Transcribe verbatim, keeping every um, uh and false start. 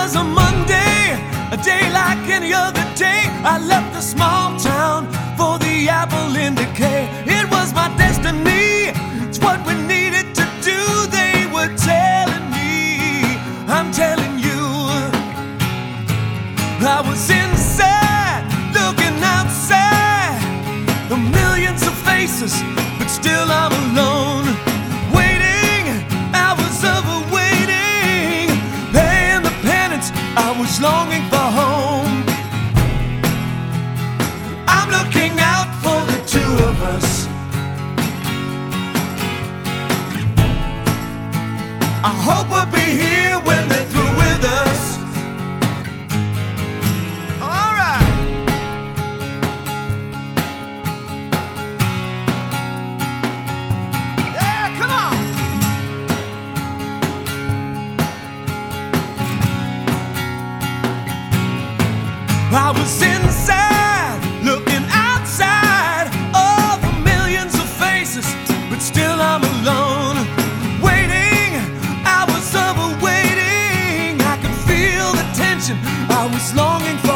was a Monday, a day like any other day. I left the small town for the apple in decay. It was my destiny, it's what we needed to do. They were telling me, I'm telling you. I was inside, looking outside, the millions of faces, but still I'm alone. Waiting, hours of waiting, paying the penance, I was longing for home. I'm looking out for the two of us. I hope we'll be here when they're through with us. I was inside, looking outside, all the millions of faces, but still I'm alone. Waiting, hours of waiting, I could feel the tension, I was longing for